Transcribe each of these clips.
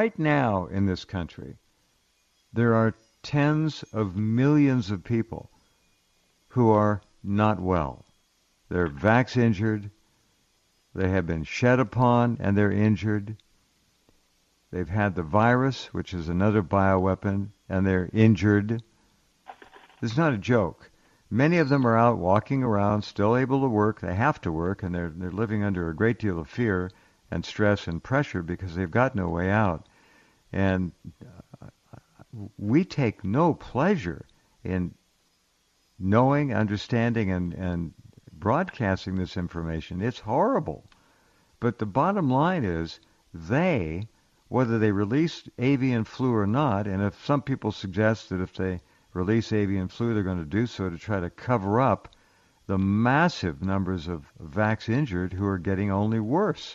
right now in this country, there are tens of millions of people who are not well. They're vax injured. They have been shed upon and they're injured. They've had the virus, which is another bioweapon, and they're injured. This is not a joke. Many of them are out walking around, still able to work. They have to work, and they're living under a great deal of fear and stress and pressure because they've got no way out. And we take no pleasure in knowing, understanding, and broadcasting this information. It's horrible. But the bottom line is whether they release avian flu or not, and if some people suggest that if they release avian flu, they're going to do so to try to cover up the massive numbers of vax injured who are getting only worse.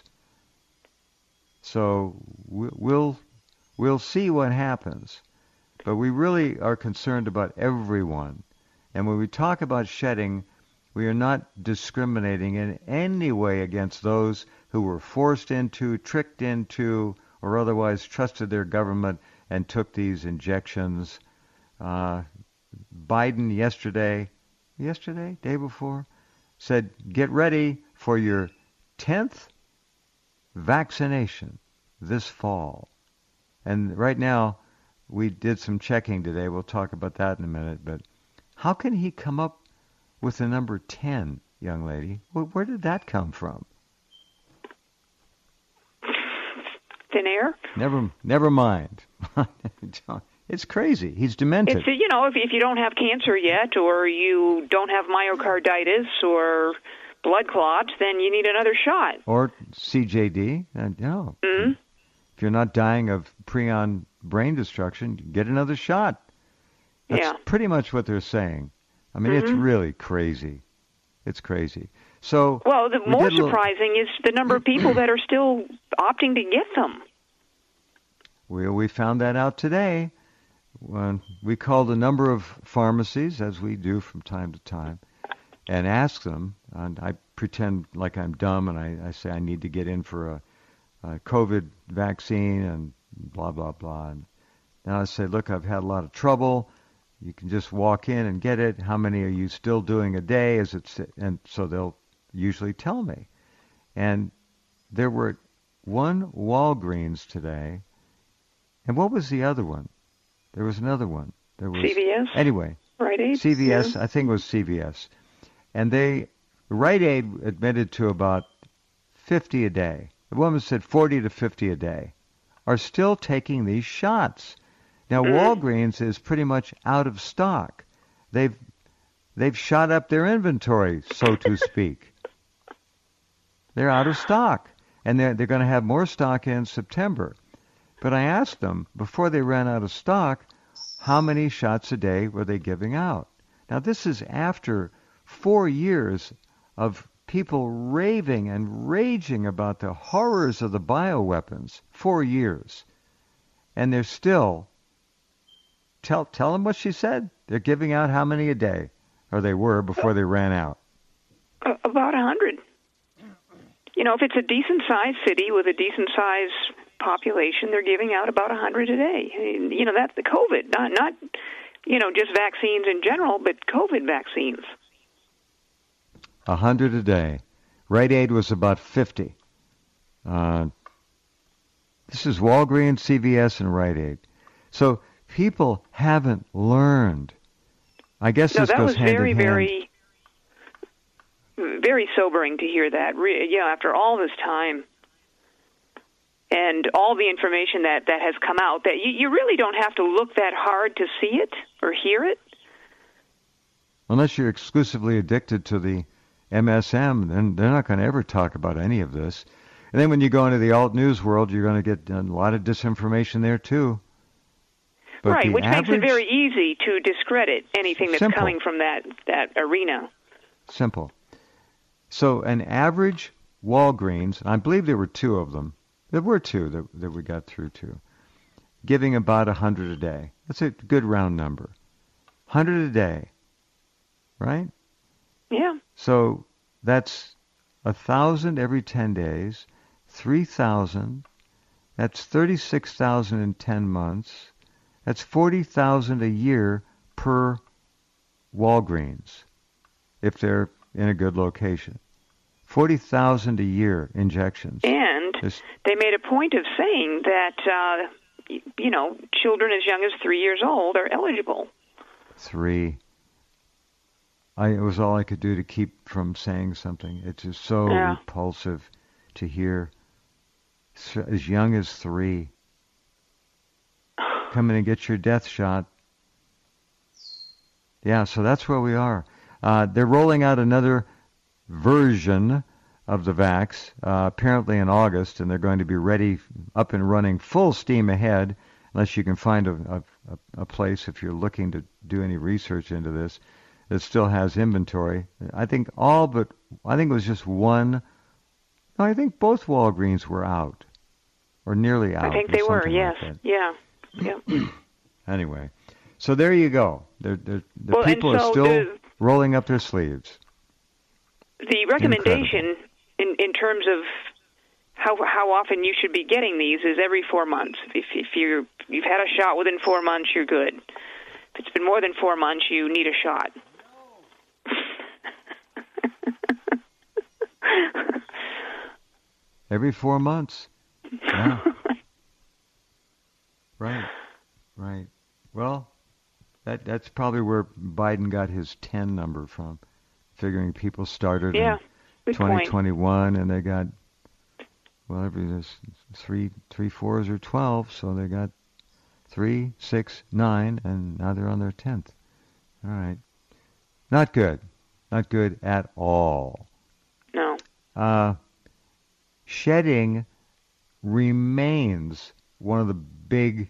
So we'll see what happens. But we really are concerned about everyone. And when we talk about shedding, we are not discriminating in any way against those who were forced into, tricked into, or otherwise trusted their government and took these injections. Biden yesterday, day before, said, get ready for your 10th vaccination this fall. And right now, we did some checking today. We'll talk about that in a minute. But how can he come up with the number 10, young lady? Where did that come from? Thin air? Never mind. It's crazy. He's demented. It's, if you don't have cancer yet, or you don't have myocarditis or blood clots, then you need another shot. Or CJD. Mm-hmm. If you're not dying of prion brain destruction, get another shot. That's pretty much what they're saying. I mean, It's really crazy. It's crazy. So, well, the more surprising is the number of people that are still opting to get them. We found that out today. When we called a number of pharmacies, as we do from time to time, and asked them, and I pretend like I'm dumb, and I say I need to get in for a COVID vaccine and blah, blah, blah. And now I say, look, I've had a lot of trouble. You can just walk in and get it. How many are you still doing a day? And so they'll usually tell me. And there were one Walgreens today. And what was the other one? There was another one. There was CVS? Anyway. Rite Aid? CVS, yeah. I think it was CVS. And Rite Aid admitted to about 50 a day. The woman said 40 to 50 a day are still taking these shots. Now, Walgreens is pretty much out of stock. They've shot up their inventory, so to speak. They're out of stock, and they're going to have more stock in September. But I asked them, before they ran out of stock, how many shots a day were they giving out? Now, this is after 4 years of people raving and raging about the horrors of the bioweapons. 4 years. And they're still... Tell them what she said. They're giving out how many a day? Or they were before they ran out. About 100. If it's a decent-sized city with a decent-sized population, they're giving out about 100 a day. That's the COVID, not just vaccines in general, but COVID vaccines. 100 a day. Rite Aid was about 50. This is Walgreens, CVS, and Rite Aid. So people haven't learned. I guess this goes hand in hand. That was very, very sobering to hear that. After all this time and all the information that has come out, that you really don't have to look that hard to see it or hear it. Unless you're exclusively addicted to the MSM, then they're not going to ever talk about any of this. And then when you go into the alt news world, you're going to get a lot of disinformation there too. But right, which makes it very easy to discredit anything that's coming from that arena. Simple. So an average Walgreens, and I believe there were two of them. There were two that we got through to, giving about 100 a day. That's a good round number. 100 a day, right? Yeah. So that's 1,000 every 10 days, 3,000 That's 36,000 in 10 months. That's 40,000 a year per Walgreens, if they're in a good location. 40,000 a year injections. And they made a point of saying that, children as young as 3 years old are eligible. 3. It was all I could do to keep from saying something. It's just so repulsive to hear. As young as 3. Come in and get your death shot. Yeah, so that's where we are. They're rolling out another version of the vax, apparently in August, and they're going to be ready, up and running, full steam ahead, unless you can find a place, if you're looking to do any research into this, that still has inventory. I think it was just one. No, I think both Walgreens were out, or nearly out. I think they were, yes. Like yeah. Anyway, so there you go. The people are still rolling up their sleeves. The recommendation in terms of how often you should be getting these is every 4 months. If you've had a shot within 4 months, you're good. If it's been more than 4 months, you need a shot. Every 4 months. Yeah. Right. Well, that's probably where Biden got his 10 number from, figuring people started in 2021 and they got, there's 3 4s or 12, so they got 3, 6, 9, and now they're on their 10th. All right. Not good. Not good at all. No. Shedding remains one of the big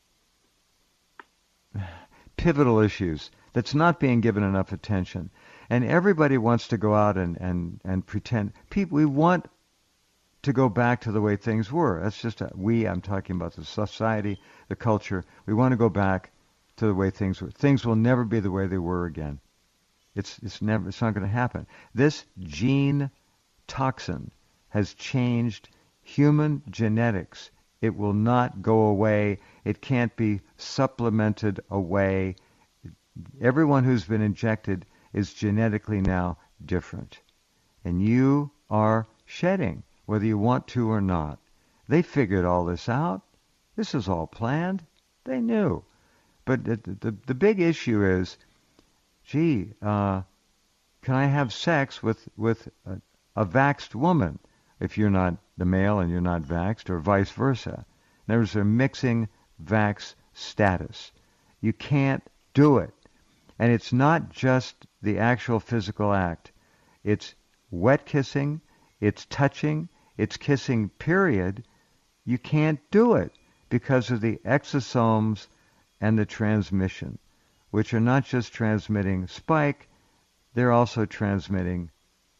pivotal issues that's not being given enough attention. And everybody wants to go out and pretend. We want to go back to the way things were. That's just I'm talking about the society, the culture. We want to go back to the way things were. Things will never be the way they were again. It's not going to happen. This gene toxin has changed human genetics. It will not go away. It can't be supplemented away. Everyone who's been injected is genetically now different. And you are shedding, whether you want to or not. They figured all this out. This is all planned. They knew. But the big issue is, can I have sex with a vaxxed woman if you're not the male and you're not vaxxed, or vice versa? There's a mixing vax status. You can't do it. And it's not just the actual physical act. It's wet kissing, it's touching, it's kissing, period. You can't do it because of the exosomes and the transmission, which are not just transmitting spike, they're also transmitting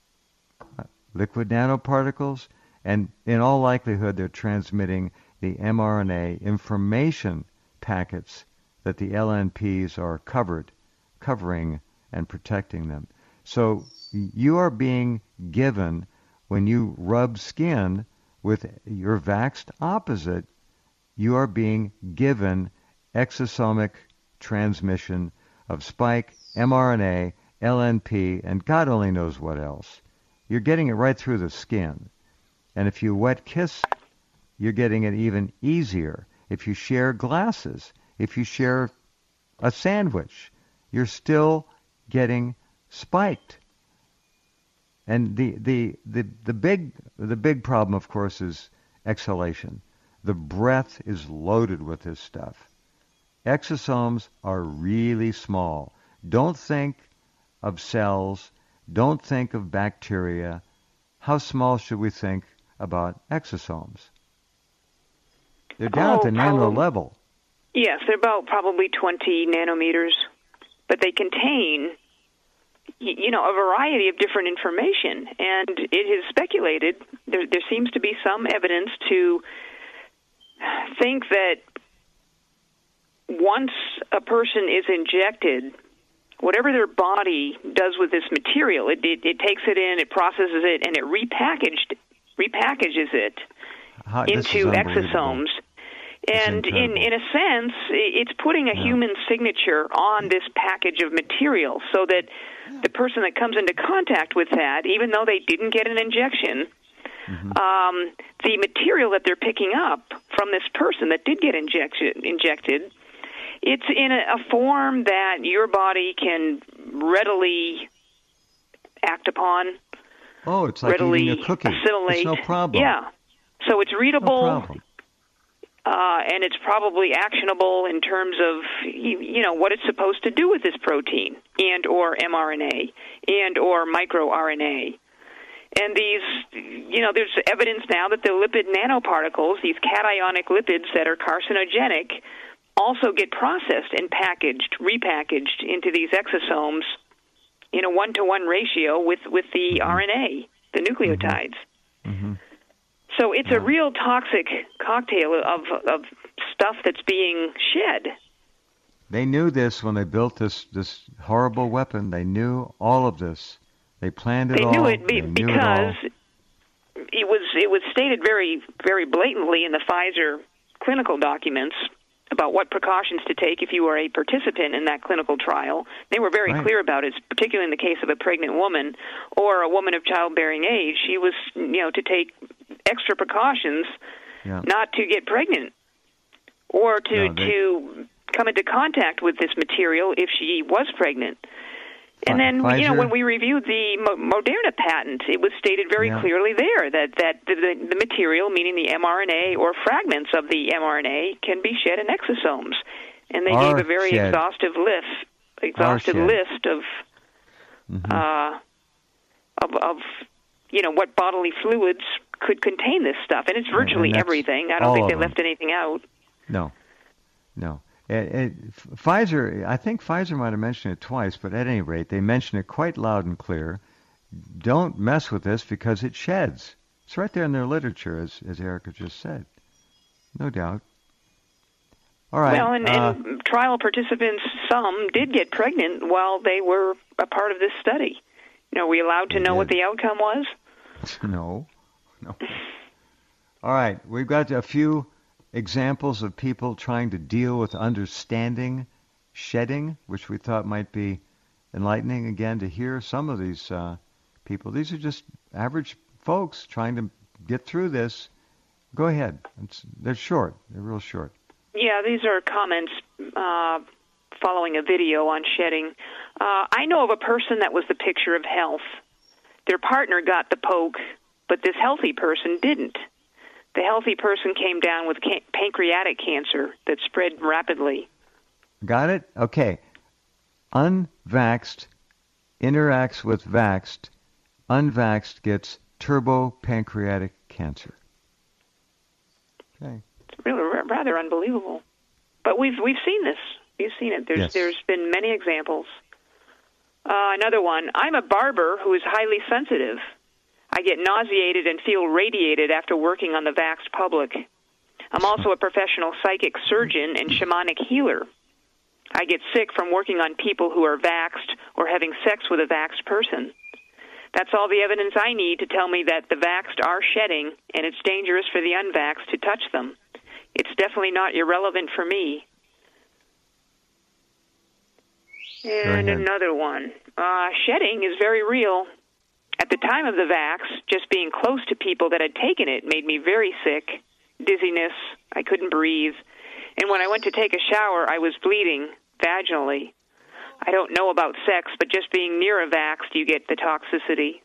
liquid nanoparticles, and in all likelihood they're transmitting the mRNA information packets that the LNPs are covering and protecting them. So you are being given, when you rub skin with your vaxxed opposite, you are being given exosomic transmission of spike, mRNA, LNP, and God only knows what else. You're getting it right through the skin. And if you wet kiss, you're getting it even easier. If you share glasses, if you share a sandwich, you're still getting spiked. And the big problem, of course, is exhalation. The breath is loaded with this stuff. Exosomes are really small. Don't think of cells. Don't think of bacteria. How small should we think about exosomes? They're down at the nano level. Yes, they're about probably 20 nanometers, but they contain, a variety of different information. And it is speculated, there seems to be some evidence to think that once a person is injected, whatever their body does with this material, it takes it in, it processes it, and it repackages it into exosomes. And in a sense, it's putting a human signature on this package of material so that the person that comes into contact with that, even though they didn't get an injection, the material that they're picking up from this person that did get injected, it's in a form that your body can readily act upon. Oh, it's like eating a cookie. Assimilate. It's no problem. Yeah. So it's readable. No problem. And it's probably actionable in terms of, what it's supposed to do with this protein and or mRNA and or microRNA. And these, there's evidence now that the lipid nanoparticles, these cationic lipids that are carcinogenic, also get processed and repackaged into these exosomes in a 1-to-1 ratio with the RNA, the nucleotides. Mm-hmm. So it's a real toxic cocktail of stuff that's being shed. They knew this when they built this horrible weapon. They knew all of this. They planned it all. They knew it because it was stated very, very blatantly in the Pfizer clinical documents about what precautions to take if you were a participant in that clinical trial. They were very clear about it, particularly in the case of a pregnant woman or a woman of childbearing age. She was, to take extra precautions not to get pregnant or to come into contact with this material if she was pregnant. And then, Pfizer, when we reviewed the Moderna patent, it was stated very clearly there that the material, meaning the mRNA or fragments of the mRNA, can be shed in exosomes. And they gave a very exhaustive list of what bodily fluids could contain this stuff. And it's virtually everything. I don't think they left anything out. No. Pfizer, I think Pfizer might have mentioned it twice, but at any rate, they mention it quite loud and clear. Don't mess with this because it sheds. It's right there in their literature, as Erica just said. No doubt. All right. Well, and trial participants, some did get pregnant while they were a part of this study. Are we allowed to know what the outcome was? No. All right. We've got a few examples of people trying to deal with understanding shedding, which we thought might be enlightening again to hear some of these people. These are just average folks trying to get through this. Go ahead. They're short. They're real short. Yeah, these are comments following a video on shedding. I know of a person that was the picture of health. Their partner got the poke, but this healthy person didn't. The healthy person came down with pancreatic cancer that spread rapidly. Got it? Okay. Unvaxxed interacts with vaxxed. Unvaxxed gets turbopancreatic cancer. Okay. It's really rather unbelievable. But we've seen this. We've seen it. There's been many examples. Another one. I'm a barber who is highly sensitive. I get nauseated and feel radiated after working on the vaxxed public. I'm also a professional psychic surgeon and shamanic healer. I get sick from working on people who are vaxxed or having sex with a vaxxed person. That's all the evidence I need to tell me that the vaxxed are shedding, and it's dangerous for the unvaxxed to touch them. It's definitely not irrelevant for me. And another one. Shedding is very real. At the time of the vax, just being close to people that had taken it made me very sick, dizziness, I couldn't breathe. And when I went to take a shower, I was bleeding vaginally. I don't know about sex, but just being near a vax, you get the toxicity.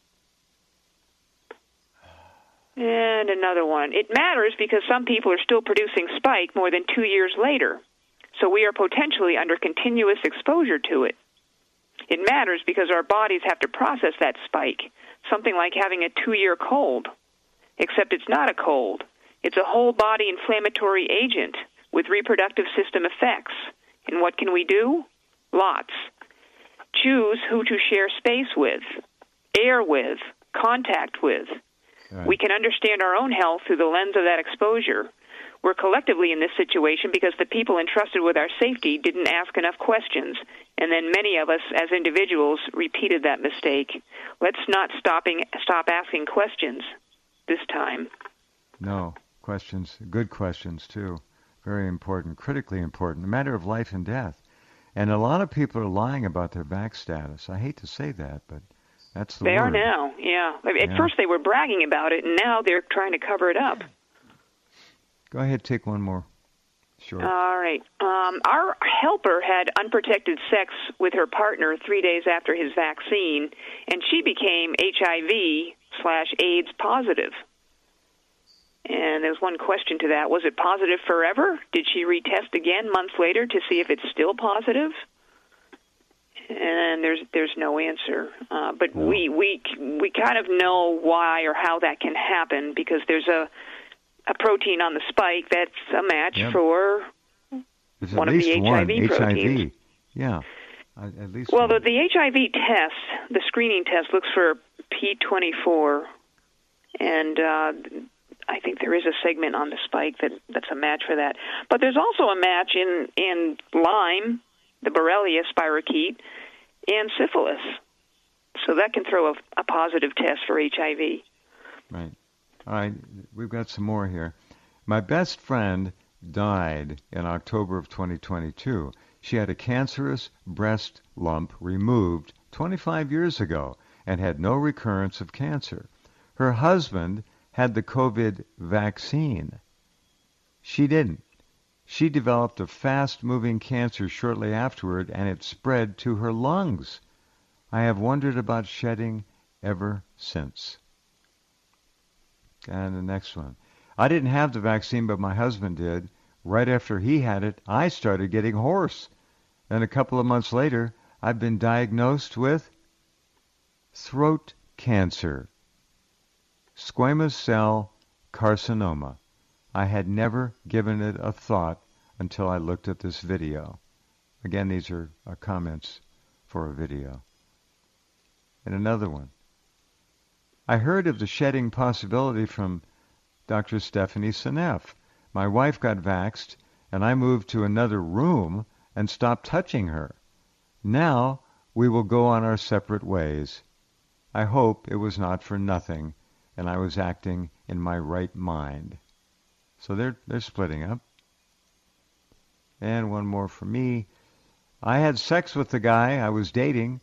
And another one. It matters because some people are still producing spike more than 2 years later. So we are potentially under continuous exposure to it. It matters because our bodies have to process that spike, something like having a 2-year cold. Except it's not a cold. It's a whole body inflammatory agent with reproductive system effects. And what can we do? Lots. Choose who to share space with, air with, contact with. Right. We can understand our own health through the lens of that exposure. We're collectively in this situation because the people entrusted with our safety didn't ask enough questions, and then many of us as individuals repeated that mistake. Let's not stop asking questions this time. No, questions, good questions too. Very important, critically important, a matter of life and death. And a lot of people are lying about their vax status. I hate to say that, but that's the word. They are now, yeah. At first they were bragging about it, and now they're trying to cover it up. Go ahead, take one more. Sure. All right. Our helper had unprotected sex with her partner 3 days after his vaccine, and she became HIV/AIDS positive. And there's one question to that. Was it positive forever? Did she retest again months later to see if it's still positive? And there's no answer. But No. we kind of know why or how that can happen, because there's a protein on the spike that's a match for There's one at of least the HIV proteins. HIV. Yeah, at least Well, one. the HIV test, the screening test, looks for P24, and I think there is a segment on the spike that's a match for that. But there's also a match in Lyme, the Borrelia spirochete, and syphilis. So that can throw a positive test for HIV. Right. All right, we've got some more here. My best friend died in October of 2022. She had a cancerous breast lump removed 25 years ago and had no recurrence of cancer. Her husband had the COVID vaccine. She didn't. She developed a fast-moving cancer shortly afterward, and it spread to her lungs. I have wondered about shedding ever since. And the next one. I didn't have the vaccine, but my husband did. Right after he had it, I started getting hoarse. Then a couple of months later, I've been diagnosed with throat cancer, squamous cell carcinoma. I had never given it a thought until I looked at this video. Again, these are comments for a video. And another one. I heard of the shedding possibility from Dr. Stephanie Seneff. My wife got vaxxed, and I moved to another room and stopped touching her. Now we will go on our separate ways. I hope it was not for nothing, and I was acting in my right mind. So they're splitting up. And one more for me. I had sex with the guy I was dating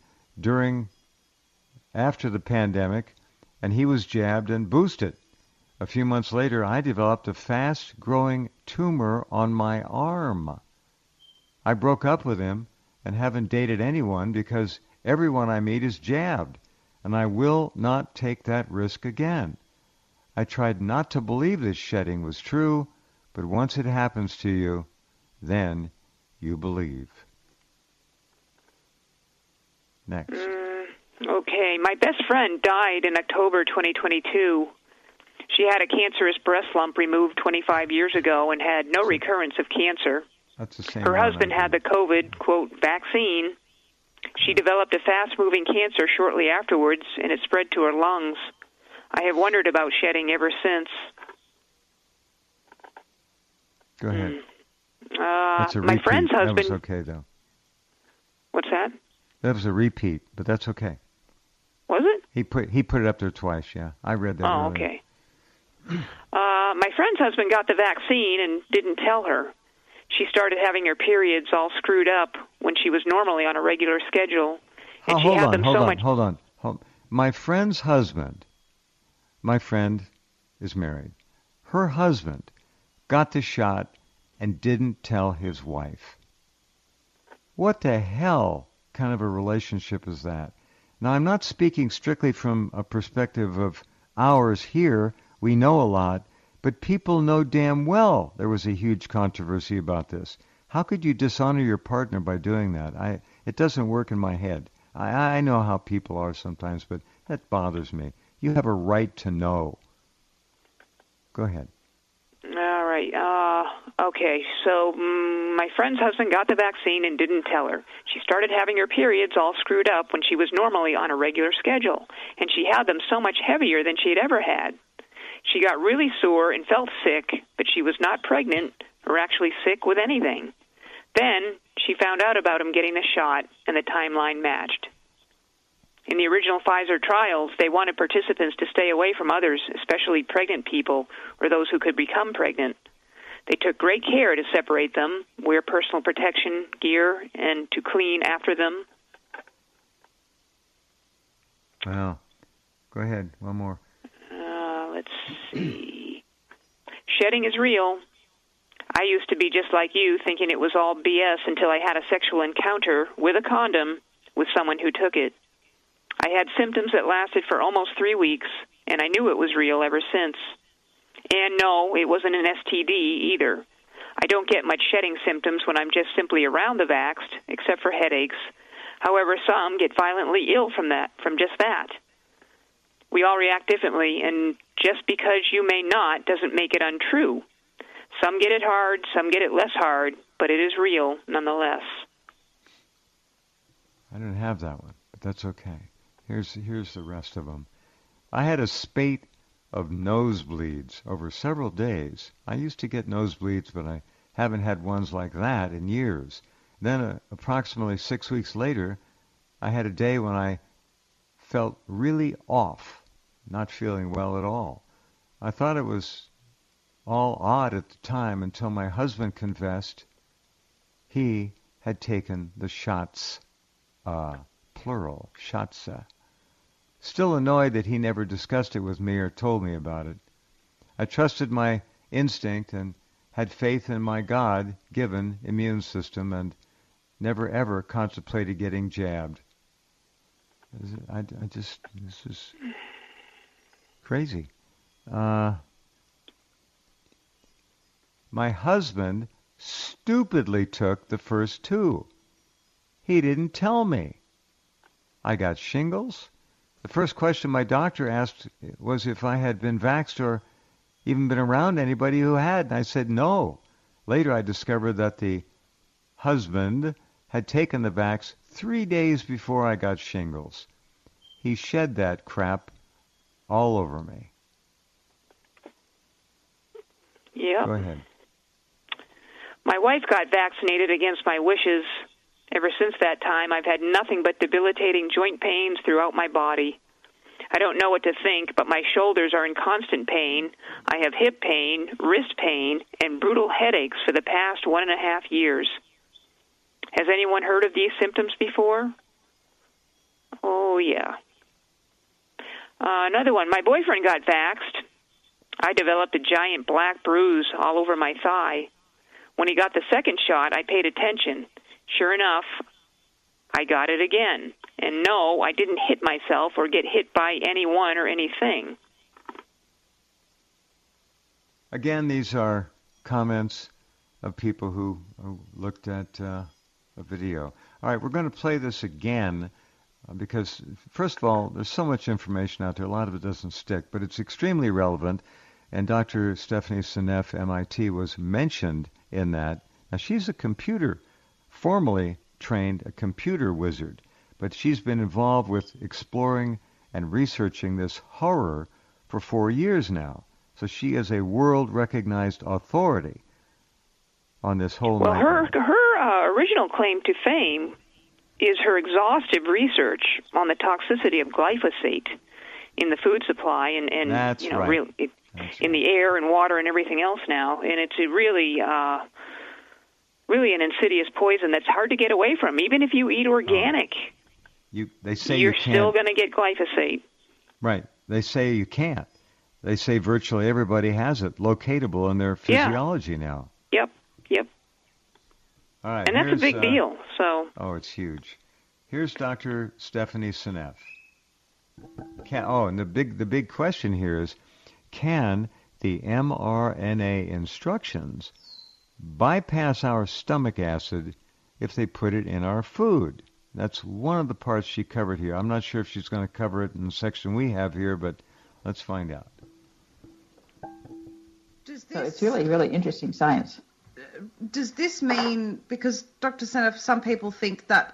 after the pandemic, and he was jabbed and boosted. A few months later, I developed a fast-growing tumor on my arm. I broke up with him and haven't dated anyone because everyone I meet is jabbed, and I will not take that risk again. I tried not to believe this shedding was true, but once it happens to you, then you believe. Next. Okay, my best friend died in October 2022. She had a cancerous breast lump removed 25 years ago and had no recurrence of cancer. That's the same. Her husband had the COVID, quote, vaccine. She developed a fast-moving cancer shortly afterwards, and it spread to her lungs. I have wondered about shedding ever since. Go ahead. That's a my repeat. friend's husband. That was okay, though. What's that? That was a repeat, but that's okay. Was it? He put it up there twice, yeah. I read that earlier. Okay. My friend's husband got the vaccine and didn't tell her. She started having her periods all screwed up when she was normally on a regular schedule. And she had them so much. Hold on. My friend's husband, my friend is married. Her husband got the shot and didn't tell his wife. What the hell kind of a relationship is that? Now, I'm not speaking strictly from a perspective of ours here. We know a lot, but people know damn well there was a huge controversy about this. How could you dishonor your partner by doing that? It doesn't work in my head. I know how people are sometimes, but that bothers me. You have a right to know. Go ahead. All right. Okay. So my friend's husband got the vaccine and didn't tell her. She started having her periods all screwed up when she was normally on a regular schedule, and she had them so much heavier than she had ever had. She got really sore and felt sick, but she was not pregnant or actually sick with anything. Then she found out about him getting the shot, and the timeline matched. In the original Pfizer trials, they wanted participants to stay away from others, especially pregnant people or those who could become pregnant. They took great care to separate them, wear personal protection gear, and to clean after them. Wow. Go ahead. One more. Let's see. Shedding is real. I used to be just like you, thinking it was all BS until I had a sexual encounter with a condom with someone who took it. I had symptoms that lasted for almost 3 weeks, and I knew it was real ever since. And no, it wasn't an STD either. I don't get much shedding symptoms when I'm just simply around the vaxxed, except for headaches. However, some get violently ill from just that. We all react differently, and just because you may not doesn't make it untrue. Some get it hard, some get it less hard, but it is real nonetheless. I didn't have that one, but that's okay. Here's the rest of them. I had a spate of nosebleeds over several days. I used to get nosebleeds, but I haven't had ones like that in years. Then approximately 6 weeks later, I had a day when I felt really off, not feeling well at all. I thought it was all odd at the time until my husband confessed he had taken the shots, plural, shots. Still annoyed that he never discussed it with me or told me about it. I trusted my instinct and had faith in my God-given immune system and never ever contemplated getting jabbed. This is crazy. My husband stupidly took the first 2. He didn't tell me. I got shingles. The first question my doctor asked was if I had been vaxxed or even been around anybody who had, and I said no. Later I discovered that the husband had taken the vax 3 days before I got shingles. He shed that crap all over me. Yeah. Go ahead. My wife got vaccinated against my wishes. Ever since that time, I've had nothing but debilitating joint pains throughout my body. I don't know what to think, but my shoulders are in constant pain. I have hip pain, wrist pain, and brutal headaches for the past 1.5 years. Has anyone heard of these symptoms before? Oh, yeah. Another one. My boyfriend got vaxxed. I developed a giant black bruise all over my thigh. When he got the second shot, I paid attention. Sure enough, I got it again. And no, I didn't hit myself or get hit by anyone or anything. Again, these are comments of people who looked at a video. All right, we're going to play this again because, first of all, there's so much information out there. A lot of it doesn't stick, but it's extremely relevant. And Dr. Stephanie Seneff, MIT, was mentioned in that. Now, she's formally trained a computer wizard, but she's been involved with exploring and researching this horror for 4 years now. So she is a world-recognized authority on this whole nightmare. Well, her original claim to fame is her exhaustive research on the toxicity of glyphosate in the food supply and That's you know, right. in the air and water and everything else now. And it's a really an insidious poison that's hard to get away from. Even if you eat organic, they say you're you can't. still going to get glyphosate. Right. They say you can't. They say virtually everybody has it, locatable in their physiology now. Yep. All right. And that's a big deal. So. Oh, it's huge. Here's Dr. Stephanie Seneff. And the big question here is, can the mRNA instructions bypass our stomach acid if they put it in our food? That's one of the parts she covered here. I'm not sure if she's going to cover it in the section we have here, but let's find out. So it's really, really interesting science. Does this mean, because Dr. Seneff, some people think that,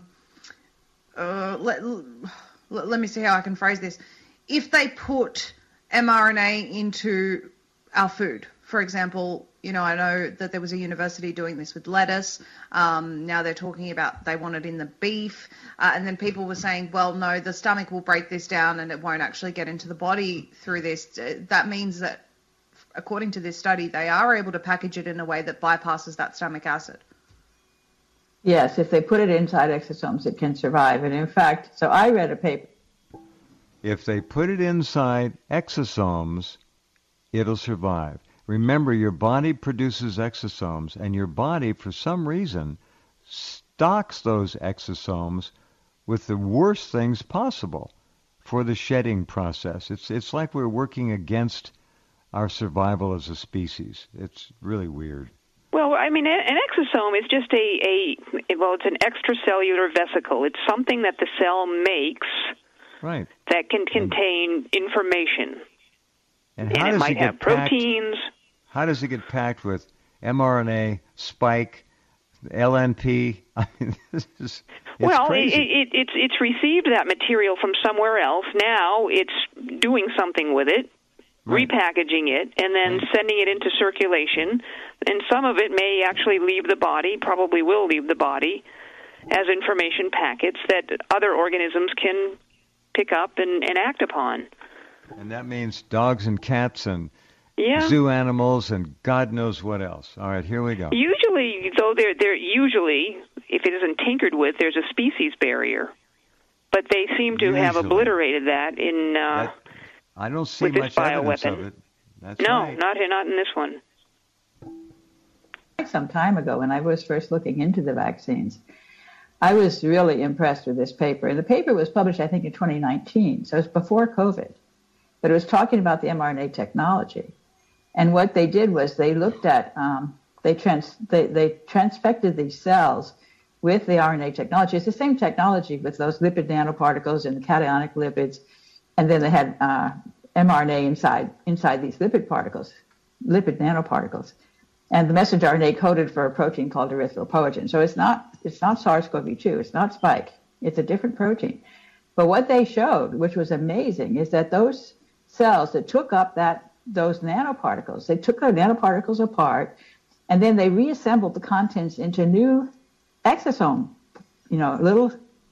let me see how I can phrase this. If they put mRNA into our food, for example, I know that there was a university doing this with lettuce. Now they're talking about they want it in the beef. And then people were saying, well, no, the stomach will break this down and it won't actually get into the body through this. That means that, according to this study, they are able to package it in a way that bypasses that stomach acid. Yes, if they put it inside exosomes, it can survive. And in fact, so I read a paper. If they put it inside exosomes, it'll survive. Remember, your body produces exosomes, and your body, for some reason, stocks those exosomes with the worst things possible for the shedding process. It's like we're working against our survival as a species. It's really weird. Well, I mean, an exosome is just it's an extracellular vesicle. It's something that the cell makes right. that can contain information. And it might have proteins. How does it get packed with mRNA, spike, LNP? I mean, it's crazy. It's received that material from somewhere else. Now it's doing something with it, right. Repackaging it, and then sending it into circulation. And some of it may actually leave the body, probably will leave the body, as information packets that other organisms can pick up and act upon. And that means dogs and cats and zoo animals and God knows what else. All right, here we go. Usually, though, they're usually, if it isn't tinkered with, there's a species barrier. But they seem to have obliterated that in I don't see with much this evidence bioweapon. of it. That's no, right. not in this one. Some time ago, when I was first looking into the vaccines, I was really impressed with this paper. And the paper was published, I think, in 2019, so it's before COVID. But it was talking about the mRNA technology. And what they did was they looked at, they transfected these cells with the RNA technology. It's the same technology with those lipid nanoparticles and the cationic lipids. And then they had mRNA inside these lipid nanoparticles. And the messenger RNA coded for a protein called erythropoietin. So it's not SARS-CoV-2. It's not spike. It's a different protein. But what they showed, which was amazing, is that those cells that took up those nanoparticles, they took the nanoparticles apart, and then they reassembled the contents into new exosome, little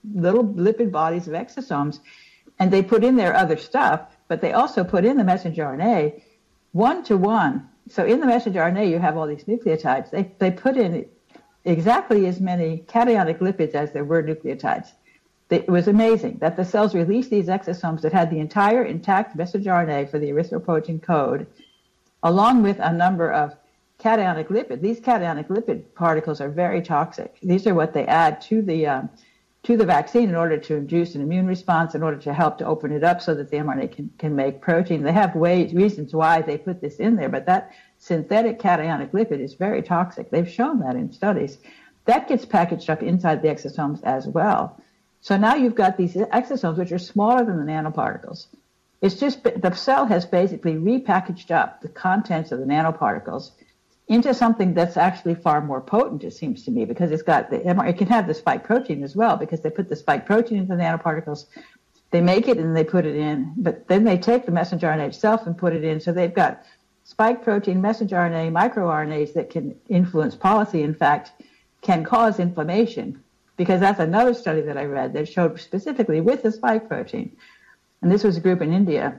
lipid bodies of exosomes, and they put in their other stuff, but they also put in the messenger RNA 1-to-1. So in the messenger RNA, you have all these nucleotides. They put in exactly as many cationic lipids as there were nucleotides. It was amazing that the cells released these exosomes that had the entire intact messenger RNA for the erythropoietin code, along with a number of cationic lipids. These cationic lipid particles are very toxic. These are what they add to the vaccine in order to induce an immune response, in order to help to open it up so that the mRNA can make protein. They have reasons why they put this in there, but that synthetic cationic lipid is very toxic. They've shown that in studies. That gets packaged up inside the exosomes as well. So now you've got these exosomes, which are smaller than the nanoparticles. It's just the cell has basically repackaged up the contents of the nanoparticles into something that's actually far more potent, it seems to me, because it can have the spike protein as well, because they put the spike protein into the nanoparticles. They make it and they put it in, but then they take the messenger RNA itself and put it in. So they've got spike protein, messenger RNA, microRNAs that can influence policy, in fact, can cause inflammation. Because that's another study that I read that showed specifically with the spike protein, and this was a group in India,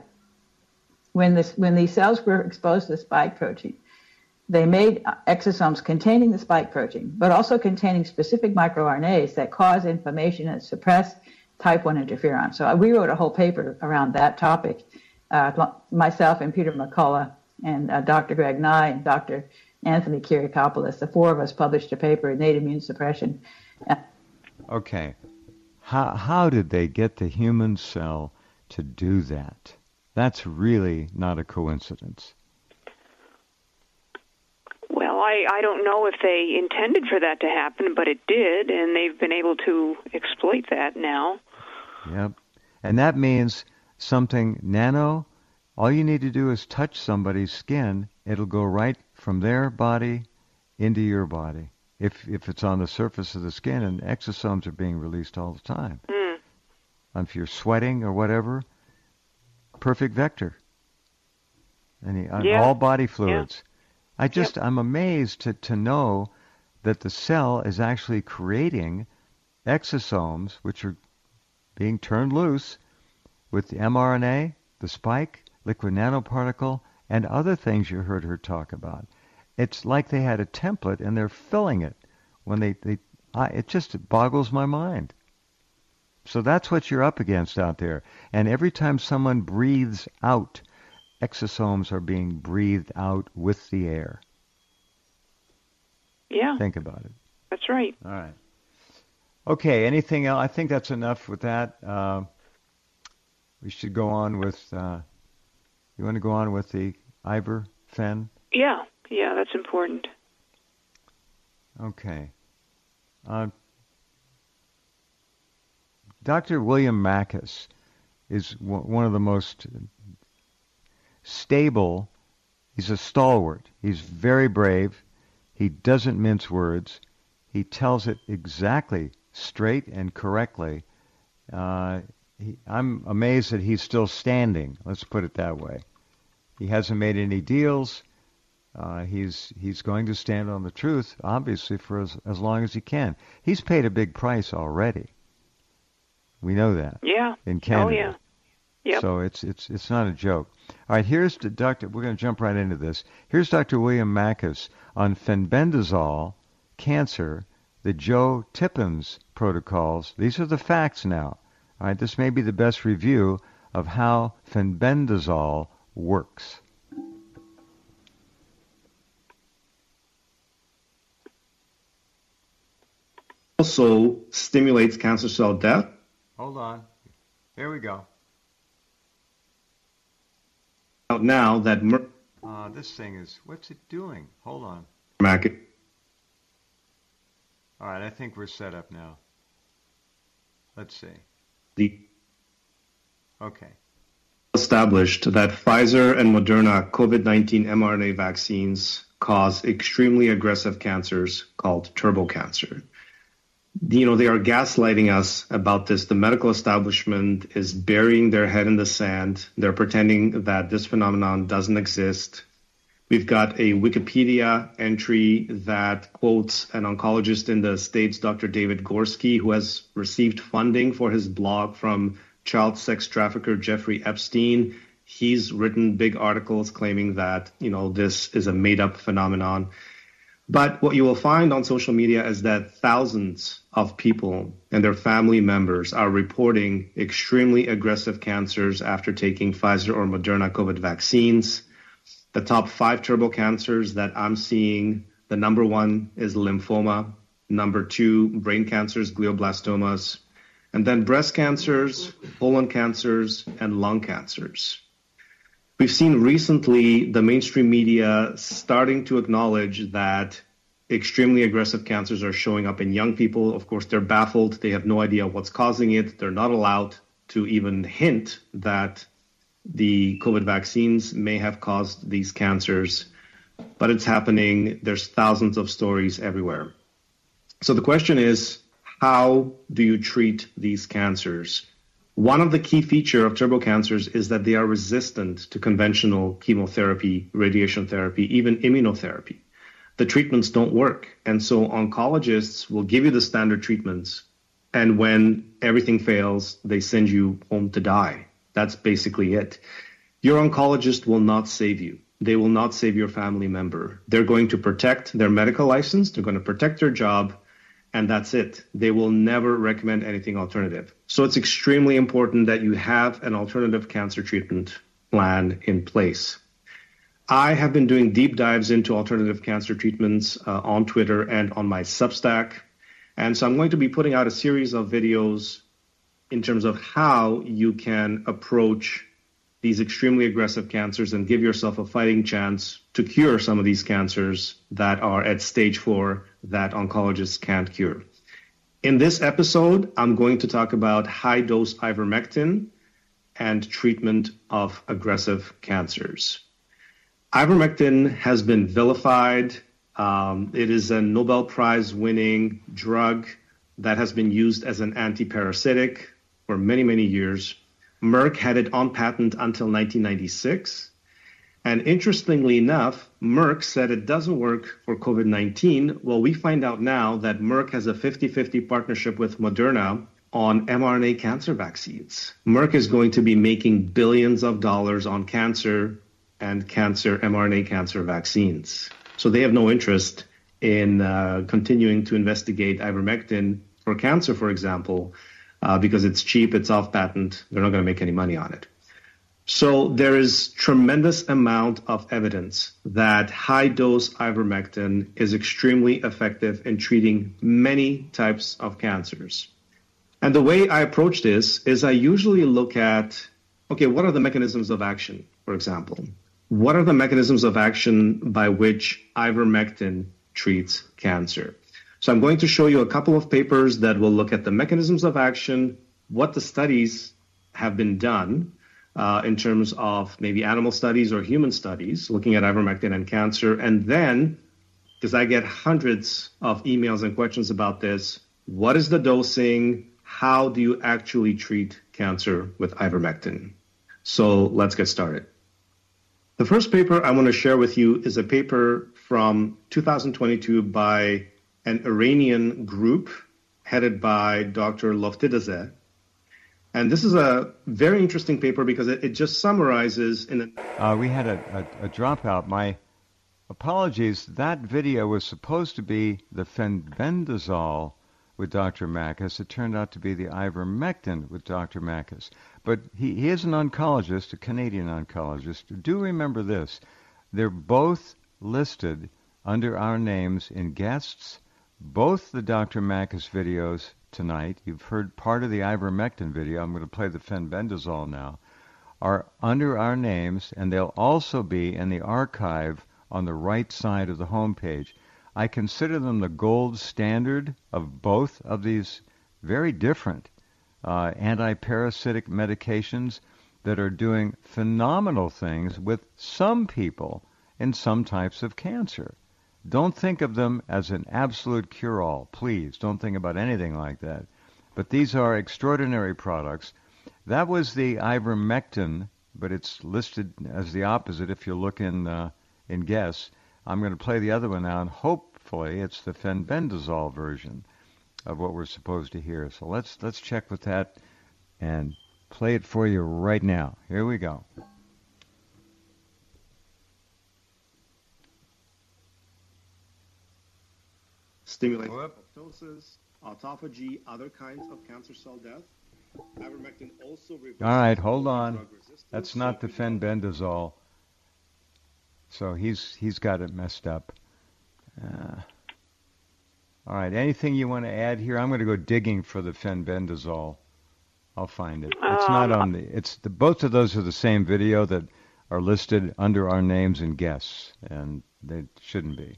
when these cells were exposed to the spike protein, they made exosomes containing the spike protein, but also containing specific microRNAs that cause inflammation and suppress type 1 interferon. So we wrote a whole paper around that topic, myself and Peter McCullough and Dr. Greg Nye and Dr. Anthony Kyriakopoulos. The four of us published a paper, Innate Immune Suppression. Okay. How did they get the human cell to do that? That's really not a coincidence. Well, I don't know if they intended for that to happen, but it did, and they've been able to exploit that now. Yep. And that means something nano, all you need to do is touch somebody's skin, it'll go right from their body into your body. If it's on the surface of the skin, and exosomes are being released all the time. If you're sweating or whatever, perfect vector. All body fluids. I'm amazed to know that the cell is actually creating exosomes, which are being turned loose with the mRNA, the spike, liquid nanoparticle, and other things you heard her talk about. It's like they had a template and they're filling it when it just boggles my mind. So that's what you're up against out there. And every time someone breathes out, exosomes are being breathed out with the air. Yeah. Think about it. That's right. All right. Okay, anything else? I think that's enough with that. We should go on with, you want to go on with the ibuprofen? Yeah, that's important. Okay. Dr. William Makis is one of the most stable. He's a stalwart. He's very brave. He doesn't mince words. He tells it exactly, straight and correctly. I'm amazed that he's still standing. Let's put it that way. He hasn't made any deals. He's going to stand on the truth, obviously, for as long as he can. He's paid a big price already. We know that. Yeah. In Canada. Oh, yeah. Yep. So it's not a joke. All right, here's the doctor. We're going to jump right into this. Here's Dr. William Makis on fenbendazole, cancer, the Joe Tippins protocols. These are the facts now. All right, this may be the best review of how fenbendazole works. Also stimulates cancer cell death. Hold on. Here we go. Now that this thing is, what's it doing? Hold on. Makis. All right, I think we're set up now. Let's see. Okay. Established that Pfizer and Moderna COVID-19 mRNA vaccines cause extremely aggressive cancers called turbo cancer. They are gaslighting us about this. The medical establishment is burying their head in the sand. They're pretending that this phenomenon doesn't exist. We've got a Wikipedia entry that quotes an oncologist in the States, Dr. David Gorski, who has received funding for his blog from child sex trafficker Jeffrey Epstein. He's written big articles claiming that, this is a made-up phenomenon. But what you will find on social media is that thousands of people and their family members are reporting extremely aggressive cancers after taking Pfizer or Moderna COVID vaccines. The top 5 turbo cancers that I'm seeing, the number 1 is lymphoma, number 2, brain cancers, glioblastomas, and then breast cancers, colon cancers, and lung cancers. We've seen recently the mainstream media starting to acknowledge that extremely aggressive cancers are showing up in young people. Of course, they're baffled. They have no idea what's causing it. They're not allowed to even hint that the COVID vaccines may have caused these cancers, but it's happening. There's thousands of stories everywhere. So the question is, how do you treat these cancers? One of the key features of turbo cancers is that they are resistant to conventional chemotherapy, radiation therapy, even immunotherapy. The treatments don't work. And so oncologists will give you the standard treatments. And when everything fails, they send you home to die. That's basically it. Your oncologist will not save you. They will not save your family member. They're going to protect their medical license. They're going to protect their job. And that's it. They will never recommend anything alternative. So it's extremely important that you have an alternative cancer treatment plan in place. I have been doing deep dives into alternative cancer treatments on Twitter and on my Substack. And so I'm going to be putting out a series of videos in terms of how you can approach these extremely aggressive cancers and give yourself a fighting chance to cure some of these cancers that are at stage 4 that oncologists can't cure. In this episode, I'm going to talk about high-dose ivermectin and treatment of aggressive cancers. Ivermectin has been vilified. It is a Nobel Prize-winning drug that has been used as an antiparasitic for many, many years. Merck had it on patent until 1996. And interestingly enough, Merck said it doesn't work for COVID-19. Well, we find out now that Merck has a 50-50 partnership with Moderna on mRNA cancer vaccines. Merck is going to be making billions of dollars on cancer and mRNA cancer vaccines. So they have no interest in continuing to investigate ivermectin for cancer, for example, because it's cheap, it's off patent, they're not going to make any money on it. So there is tremendous amount of evidence that high-dose ivermectin is extremely effective in treating many types of cancers. And the way I approach this is I usually look at, okay, what are the mechanisms of action, for example? What are the mechanisms of action by which ivermectin treats cancer? So I'm going to show you a couple of papers that will look at the mechanisms of action, what the studies have been done, in terms of maybe animal studies or human studies, looking at ivermectin and cancer. And then, because I get hundreds of emails and questions about this, what is the dosing? How do you actually treat cancer with ivermectin? So let's get started. The first paper I want to share with you is a paper from 2022 by an Iranian group headed by Dr. Loftidazeh. And this is a very interesting paper because it just summarizes in we had a dropout. My apologies. That video was supposed to be the fenbendazole with Dr. Makis. It turned out to be the ivermectin with Dr. Makis. But he is an oncologist, a Canadian oncologist. Do remember this. They're both listed under our names in guests. Both the Dr. Makis videos tonight, you've heard part of the ivermectin video, I'm going to play the fenbendazole now, are under our names, and they'll also be in the archive on the right side of the homepage. I consider them the gold standard of both of these very different anti-parasitic medications that are doing phenomenal things with some people in some types of cancer. Don't think of them as an absolute cure-all. Please, don't think about anything like that. But these are extraordinary products. That was the ivermectin, but it's listed as the opposite if you look in guess. I'm going to play the other one now, and hopefully it's the fenbendazole version of what we're supposed to hear. So let's check with that and play it for you right now. Here we go. Stimulate apoptosis, autophagy, other kinds of cancer cell death. Ivermectin also reverses. All right, hold on. That's not the fenbendazole. So he's got it messed up. All right, anything you want to add here? I'm going to go digging for the fenbendazole. I'll find it. It's not on the. Both of those are the same video that are listed under our names and guests, and they shouldn't be.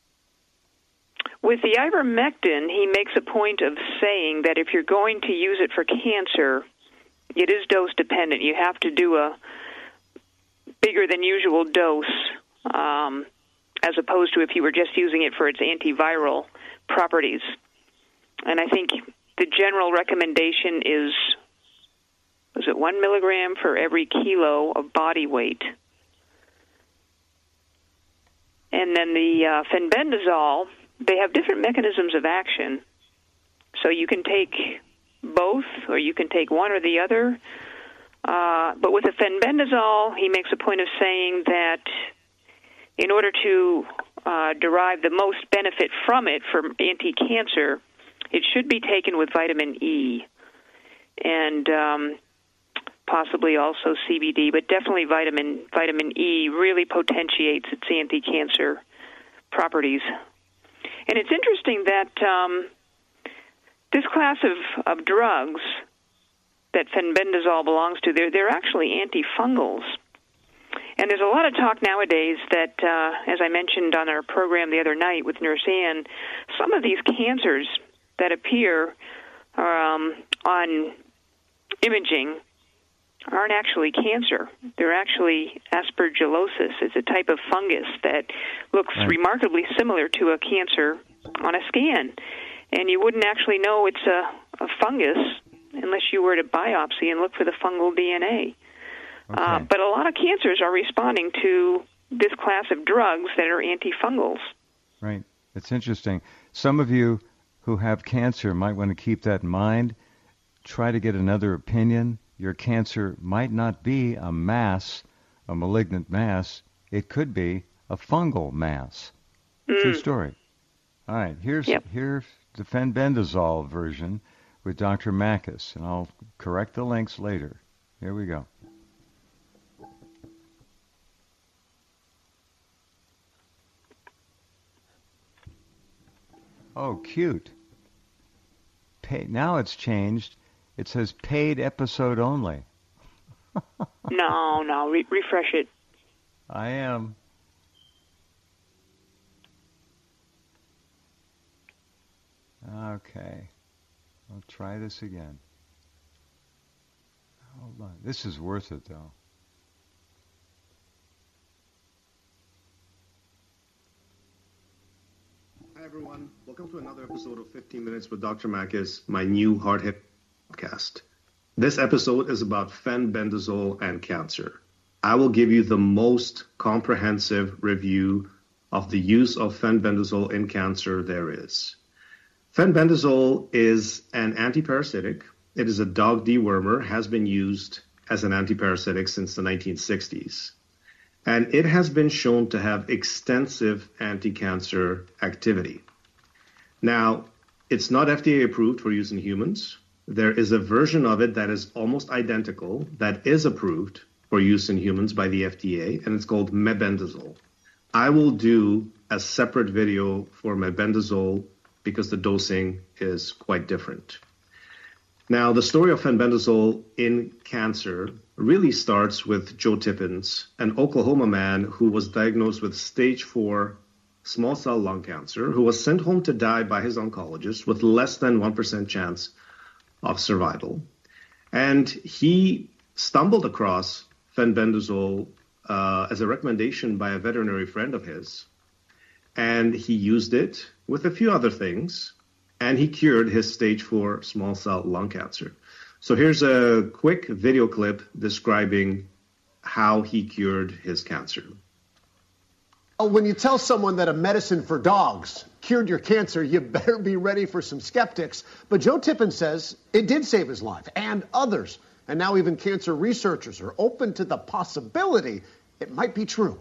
With the ivermectin, he makes a point of saying that if you're going to use it for cancer, it is dose dependent. You have to do a bigger than usual dose, as opposed to if you were just using it for its antiviral properties. And I think the general recommendation is it 1 milligram for every kilo of body weight? And then the fenbendazole, they have different mechanisms of action. So you can take both, or you can take one or the other. But with the fenbendazole, he makes a point of saying that in order to derive the most benefit from it for anti-cancer, it should be taken with vitamin E and possibly also CBD, but definitely vitamin E really potentiates its anti-cancer properties. And it's interesting that this class of drugs that fenbendazole belongs to, they're actually antifungals. And there's a lot of talk nowadays that, as I mentioned on our program the other night with Nurse Ann, some of these cancers that appear on imaging aren't actually cancer. They're actually aspergillosis. It's a type of fungus that looks remarkably similar to a cancer on a scan. And you wouldn't actually know it's a fungus unless you were to biopsy and look for the fungal DNA. Okay. But a lot of cancers are responding to this class of drugs that are antifungals. Right. It's interesting. Some of you who have cancer might want to keep that in mind. Try to get another opinion. Your cancer might not be a mass, a malignant mass. It could be a fungal mass. True story. All right. Here's the fenbendazole version with Dr. Makis, and I'll correct the links later. Here we go. Oh, cute. Now it's changed. It says paid episode only. No, refresh it. I am. Okay. I'll try this again. Hold on. This is worth it, though. Hi, everyone. Welcome to another episode of 15 Minutes with Dr. Makis, my new hard hit podcast. This episode is about fenbendazole and cancer. I will give you the most comprehensive review of the use of fenbendazole in cancer there is. Fenbendazole is an antiparasitic. It is a dog dewormer, has been used as an antiparasitic since the 1960s. And it has been shown to have extensive anti-cancer activity. Now, it's not FDA approved for use in humans. There is a version of it that is almost identical that is approved for use in humans by the FDA, and it's called mebendazole. I will do a separate video for mebendazole because the dosing is quite different. Now, the story of fenbendazole in cancer really starts with Joe Tippins, an Oklahoma man who was diagnosed with stage 4 small cell lung cancer, who was sent home to die by his oncologist with less than 1% chance of survival. And he stumbled across fenbendazole as a recommendation by a veterinary friend of his. And he used it with a few other things, and he cured his stage 4 small cell lung cancer. So here's a quick video clip describing how he cured his cancer. When you tell someone that a medicine for dogs cured your cancer, you better be ready for some skeptics. But Joe Tippins says it did save his life and others. And now even cancer researchers are open to the possibility it might be true.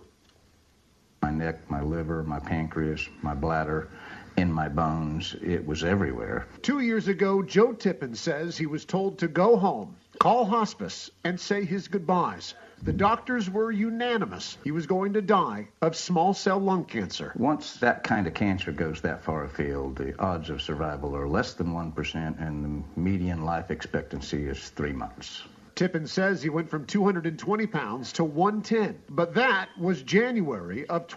My neck, my liver, my pancreas, my bladder, in my bones, it was everywhere. 2 years ago, Joe Tippins says he was told to go home, call hospice, and say his goodbyes. The doctors were unanimous. He was going to die of small cell lung cancer. Once that kind of cancer goes that far afield, the odds of survival are less than 1%, and the median life expectancy is 3 months. Tippins says he went from 220 pounds to 110, but that was January of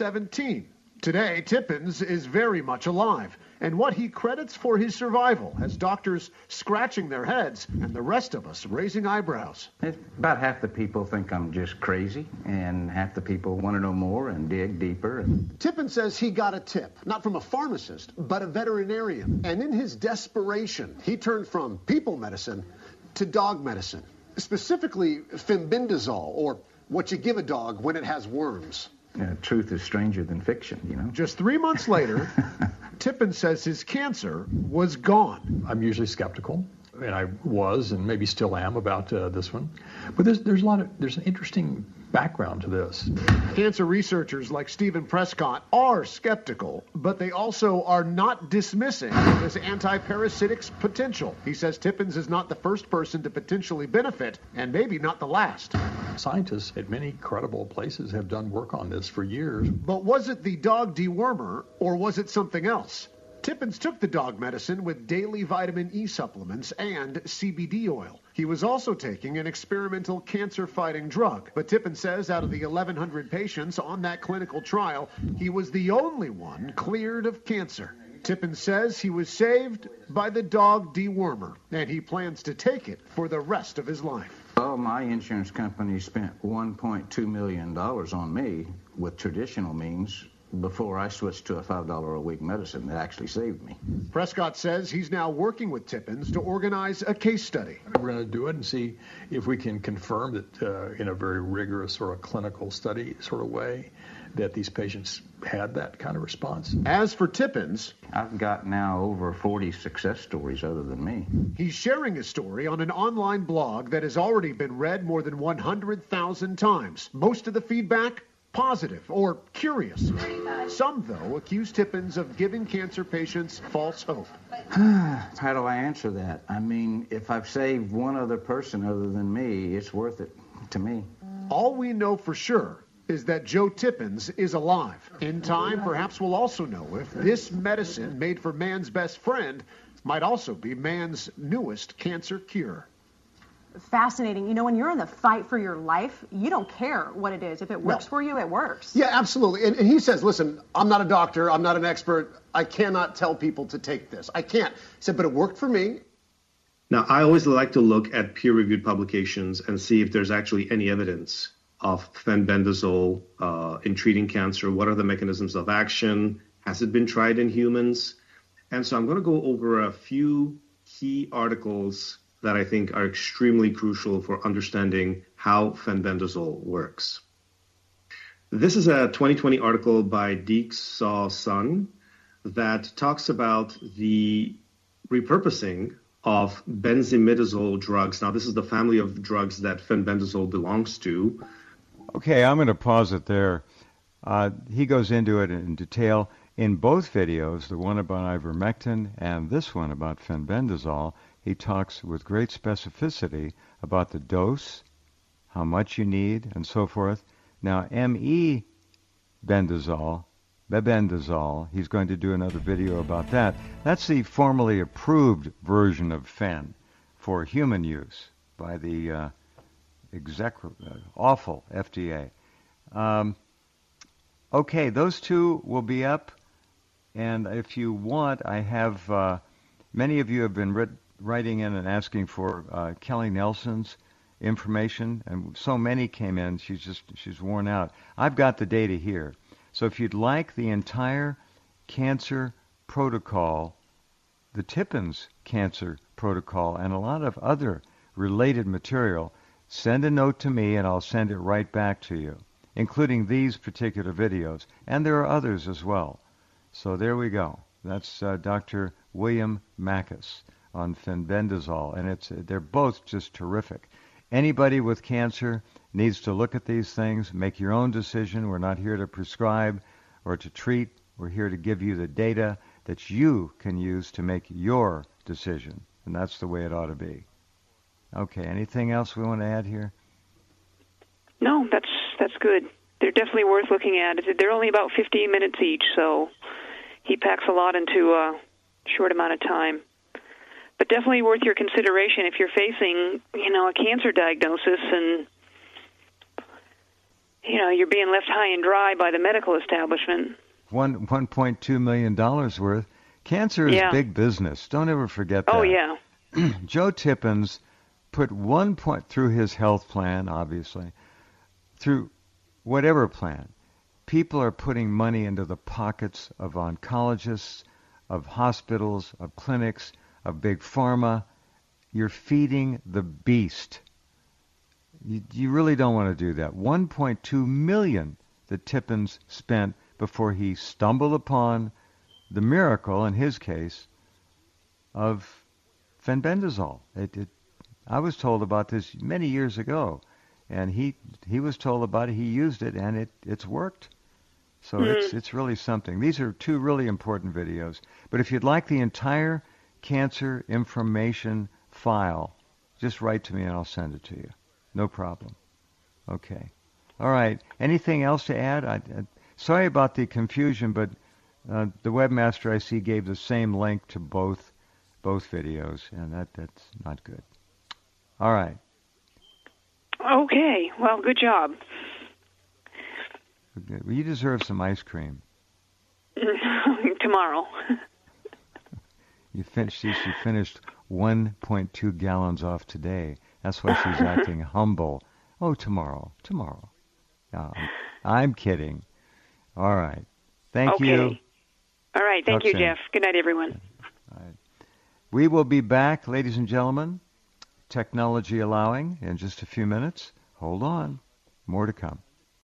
2017. Today, Tippins is very much alive, and what he credits for his survival has doctors scratching their heads and the rest of us raising eyebrows. About half the people think I'm just crazy, and half the people want to know more and dig deeper. Tippins says he got a tip, not from a pharmacist, but a veterinarian. And in his desperation, he turned from people medicine to dog medicine, specifically fenbendazole, or what you give a dog when it has worms. Truth is stranger than fiction, you know. Just 3 months later, Tippins says his cancer was gone. I'm usually skeptical, and I was, and maybe still am, about this one. But there's an interesting background to this. Cancer researchers like Stephen Prescott are skeptical, but they also are not dismissing this antiparasitic's potential. He says Tippins is not the first person to potentially benefit, and maybe not the last. Scientists at many credible places have done work on this for years. But was it the dog dewormer, or was it something else? Tippins took the dog medicine with daily vitamin E supplements and CBD oil. He was also taking an experimental cancer-fighting drug. But Tippins says out of the 1,100 patients on that clinical trial, he was the only one cleared of cancer. Tippins says he was saved by the dog dewormer, and he plans to take it for the rest of his life. Well, my insurance company spent $1.2 million on me with traditional means before I switched to a $5 a week medicine that actually saved me. Prescott says he's now working with Tippins to organize a case study. We're going to do it and see if we can confirm that in a very rigorous sort of clinical study sort of way that these patients had that kind of response. As for Tippins, I've got now over 40 success stories other than me. He's sharing his story on an online blog that has already been read more than 100,000 times. Most of the feedback, positive or curious. Some, though, accuse Tippins of giving cancer patients false hope. How do I answer that? I mean, if I've saved one other person other than me, it's worth it to me. All we know for sure is that Joe Tippins is alive. In time, perhaps we'll also know if this medicine made for man's best friend might also be man's newest cancer cure. Fascinating. You know, when you're in the fight for your life, you don't care what it is. If it works for you, it works. Yeah, absolutely. And he says, listen, I'm not a doctor. I'm not an expert. I cannot tell people to take this. I can't. He said, but it worked for me. Now, I always like to look at peer-reviewed publications and see if there's actually any evidence of fenbendazole in treating cancer. What are the mechanisms of action? Has it been tried in humans? And so I'm going to go over a few key articles that I think are extremely crucial for understanding how fenbendazole works. This is a 2020 article by Deek Saw Sun that talks about the repurposing of benzimidazole drugs. Now, this is the family of drugs that fenbendazole belongs to. Okay, I'm going to pause it there. He goes into it in detail in both videos, the one about ivermectin and this one about fenbendazole. He talks with great specificity about the dose, how much you need, and so forth. Now, bebendazole, he's going to do another video about that. That's the formally approved version of fen for human use by the awful FDA. Okay, those two will be up, and if you want, I have, many of you have been writing in and asking for Kelly Nelson's information, and so many came in, she's worn out. I've got the data here. So if you'd like the entire cancer protocol, the Tippins cancer protocol, and a lot of other related material, send a note to me and I'll send it right back to you, including these particular videos. And there are others as well. So there we go. That's Dr. William Makis on fenbendazole, and they're both just terrific. Anybody with cancer needs to look at these things, make your own decision. We're not here to prescribe or to treat. We're here to give you the data that you can use to make your decision, and that's the way it ought to be. Okay, anything else we want to add here? No, that's good. They're definitely worth looking at. They're only about 15 minutes each, so he packs a lot into a short amount of time. But definitely worth your consideration if you're facing, a cancer diagnosis and, you're being left high and dry by the medical establishment. $1.2 million worth. Cancer is big business. Don't ever forget that. Oh, yeah. Joe Tippins put through his health plan, obviously, through whatever plan. People are putting money into the pockets of oncologists, of hospitals, of clinics, of big pharma. You're feeding the beast. You really don't want to do that. $1.2 million that Tippins spent before he stumbled upon the miracle, in his case, of fenbendazole. I was told about this many years ago, and he was told about it. He used it, and it's worked. So it's really something. These are two really important videos. But if you'd like the entire cancer information file, just write to me and I'll send it to you. No problem. Okay. All right. Anything else to add? Sorry about the confusion, but the webmaster I see gave the same link to both videos, and that's not good. All right. Okay. Well, good job. Well, you deserve some ice cream. Tomorrow. She finished 1.2 gallons off today. That's why she's acting humble. Oh, tomorrow. I'm kidding. All right. Thank Okay. you. All right. Thank you, Roxanne. Jeff. Good night, everyone. All right. We will be back, ladies and gentlemen, technology allowing, in just a few minutes. Hold on. More to come.